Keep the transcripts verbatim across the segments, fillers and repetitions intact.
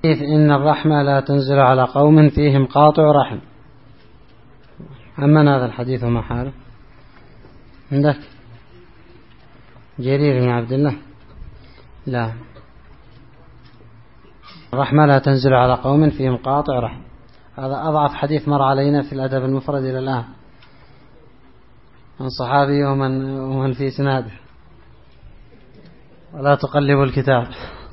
إن الرحمة لا تنزل على قوم فيهم قاطع رحم. أما هذا الحديث وما حاله عندك جرير بن عبد الله. لا، الرحمة لا تنزل على قوم فيهم قاطع رحم، هذا أضعف حديث مر علينا في الأدب المفرد إلى الآن عن صحابي ومن, ومن في سناده. ولا تقلب الكتاب،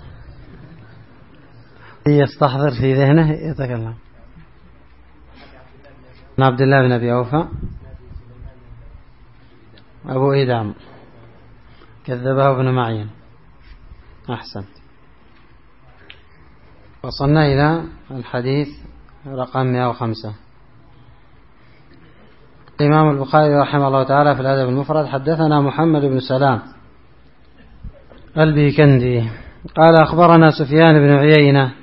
يستحضر في ذهنه يتكلم. عن عبد الله بن أبي أوفى أبو إيدام كذبه ابن معين. أحسن. وصلنا إلى الحديث رقم مئة وخمسة. الإمام البخاري رحمه الله تعالى في الأدب المفرد حدثنا محمد بن سلام البيكندي قال أخبرنا سفيان بن عيينة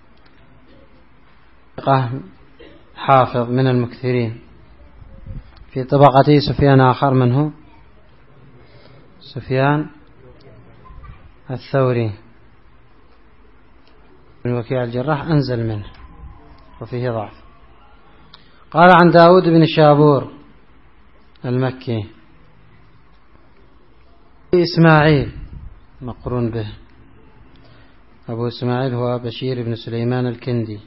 حافظ من المكثرين، في طبقته سفيان آخر منه سفيان الثوري من وكيع الجراح أنزل منه وفيه ضعف. قال عن داود بن شابور المكي إسماعيل مقرون به، أبو إسماعيل هو بشير بن سليمان الكندي،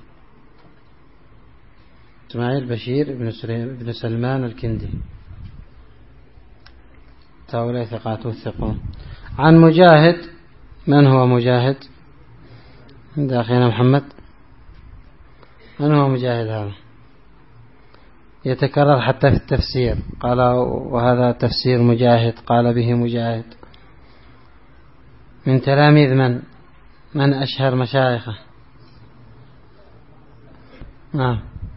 إسماعيل بشير بن, بن سلمان الكندي، هؤلاء ثقات وثقون. عن مجاهد، من هو مجاهد عند أخينا محمد؟ من هو مجاهد؟ هذا يتكرر حتى في التفسير، قال وهذا تفسير مجاهد، قال به مجاهد. من تلاميذ من من أشهر مشايخه؟ نعم.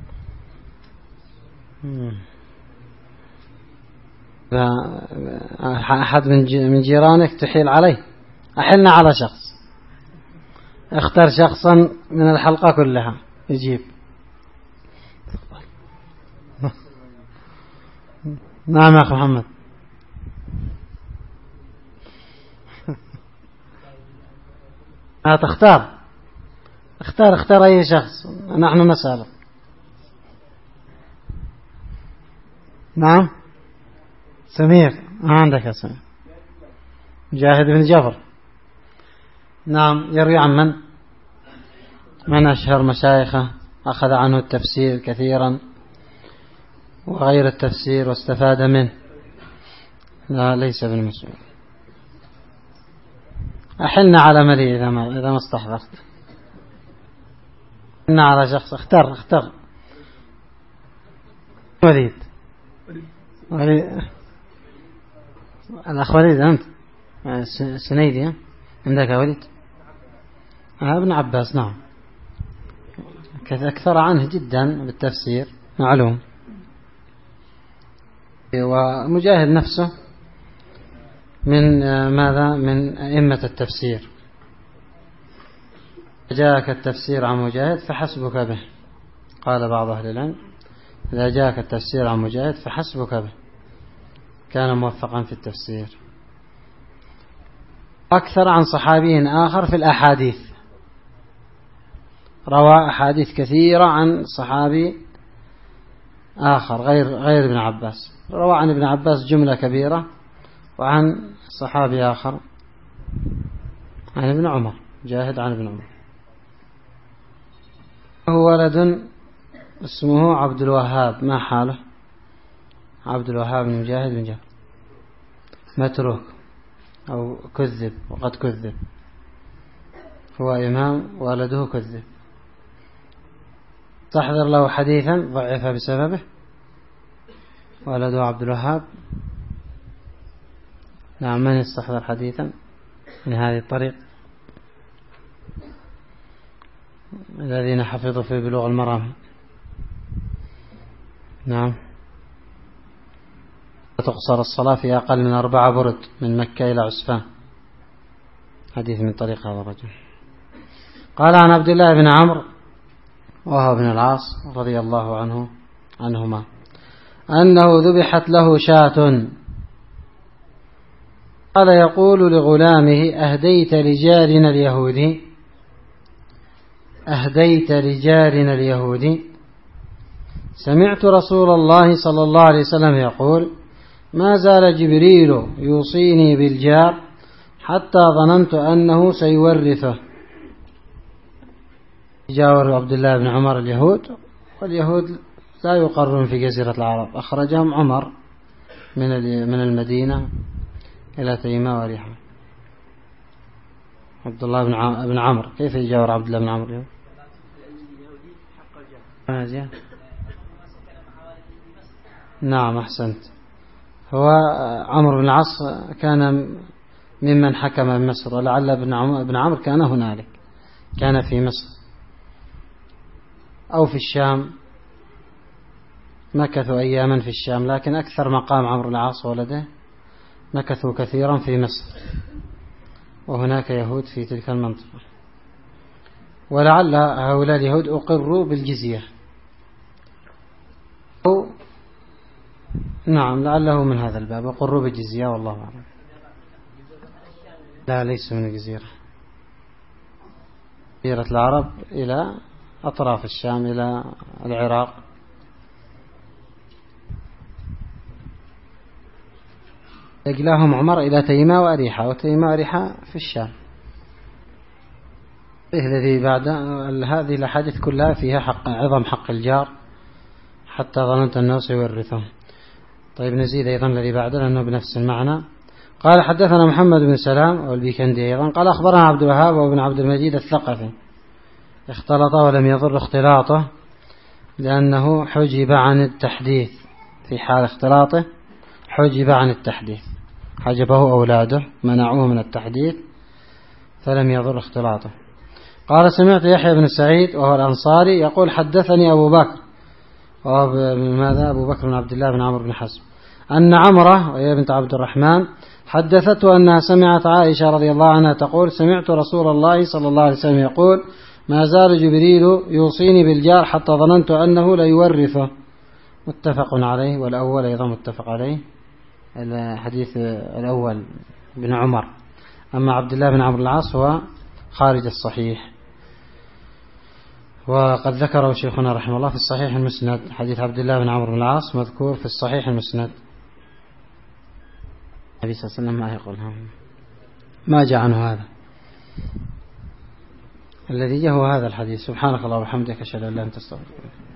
أحد من جيرانك تحيل عليه، أحلنا على شخص، اختر شخصا من الحلقة كلها يجيب. نعم يا أخي محمد. ها تختار، اختار اختار أي شخص، نحن نسألك. نعم سمير، ما عندك يا سمير؟ مجاهد بن جبر. نعم. يروي عن من من أشهر مشايخه، أخذ عنه التفسير كثيرا وغير التفسير واستفاد منه. لا ليس بالمسؤول. أحلنا على ملي إذا ما إذا ما استحضرت. أحلنا على شخص، اختر اختر. وليد وليد الأخ وليد أنت سنيدي عندك وليد؟ ابن عباس. نعم أكثر عنه جدا بالتفسير معلوم. ومجاهد نفسه من ماذا؟ من أئمة التفسير. جاءك التفسير عن مجاهد فحسبك به، قال بعض أهل العلم إذا جاءك التفسير عن مجاهد فحسبك به، كان موفقا في التفسير. أكثر عن صحابي آخر في الأحاديث، روى أحاديث كثيرة عن صحابي آخر غير غير ابن عباس، روى عن ابن عباس جملة كبيرة، وعن صحابي آخر عن ابن عمر، جاهد عن ابن عمر. هو ولد اسمه عبد الوهاب، ما حاله؟ عبد الوهاب بن مجاهد بن جابر، متروك أو كذب، وقد كذب، هو إمام ولده كذب، تحضر له حديثا ضعف بسببه ولده عبد الوهاب. نعم. من يستحضر حديثا من هذه الطريق؟ الذين حفظوا في بلوغ المرام. نعم. تقصر الصلاة في أقل من أربعة برد من مكة إلى عسفان، حديث من طريق هذا الرجل. قال عن عبد الله بن عمرو وهو بن العاص رضي الله عنه عنهما أنه ذبحت له شاة، قال يقول لغلامه أهديت لجارنا اليهودي؟ أهديت لجارنا اليهودي سمعت رسول الله صلى الله عليه وسلم يقول ما زال جبريل يوصيني بالجار حتى ظننت أنه سيورثه. جاور عبد الله بن عمر اليهود، واليهود لا يقرون في جزيرة العرب، أخرجهم عمر من من المدينة إلى تيماء وريحة. عبد الله بن عمرو كيف يجاور عبد الله بن عمرو؟ نعم أحسنت. هو عمرو بن العاص كان ممن حكم بمصر، ولعل ابن عمرو كان هنالك، كان في مصر أو في الشام، مكثوا أياما في الشام، لكن أكثر مقام عمرو بن العاص ولده مكثوا كثيرا في مصر، وهناك يهود في تلك المنطقة، ولعل هؤلاء اليهود أقروا بالجزية أو نعم لعله من هذا الباب أقروا بالجزية، والله أعلم. لا ليس من الجزيرة، جزيرة العرب إلى أطراف الشام إلى العراق. أجلاهم عمر إلى تيماء وأريحة، وتيماء وأريحة في الشام. الذي بعد هذه الأحاديث كلها فيها حق عظم حق الجار حتى ظننت أنه سيورثه. طيب نزيد أيضا الذي بعده لأنه بنفس المعنى. قال حدثنا محمد بن سلام والبيكندي أيضا قال أخبرنا عبد الوهاب وابن عبد المجيد الثقفي اختلط ولم يضر اختلاطه لأنه حجب عن التحديث، في حال اختلاطه حجب عن التحديث، حجبه أولاده منعوه من التحديث فلم يضر اختلاطه. قال سمعت يحيى بن سعيد وهو الأنصاري يقول حدثني أبو بكر، ماذا أبو بكر بن عبد الله بن عمرو بن حزم، أن عمرة وهي بنت عبد الرحمن حدثته أنها سمعت عائشة رضي الله عنها تقول سمعت رسول الله صلى الله عليه وسلم يقول ما زال جبريل يوصيني بالجار حتى ظننت أنه لا يورثه. متفق عليه، والأول أيضا متفق عليه، الحديث الأول بن عمر. أما عبد الله بن عمرو العاص هو خارج الصحيح، وقد ذكره شيخنا رحمه الله في الصحيح المسند. حديث عبد الله بن عمرو بن العاص مذكور في الصحيح المسند. النبي صلى الله عليه وسلم ما يقولها، ما جاء عنه هذا، الذي جاء هو هذا الحديث. سبحانك اللهم وبحمدك أشهد أن لا إله إلا أنت أستغفرك.